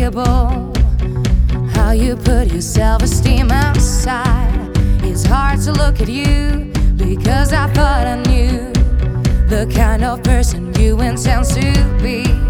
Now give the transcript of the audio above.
unbreakable. How you put your self-esteem aside. It's hard to look at you because I thought I knew the kind of person you intend to be.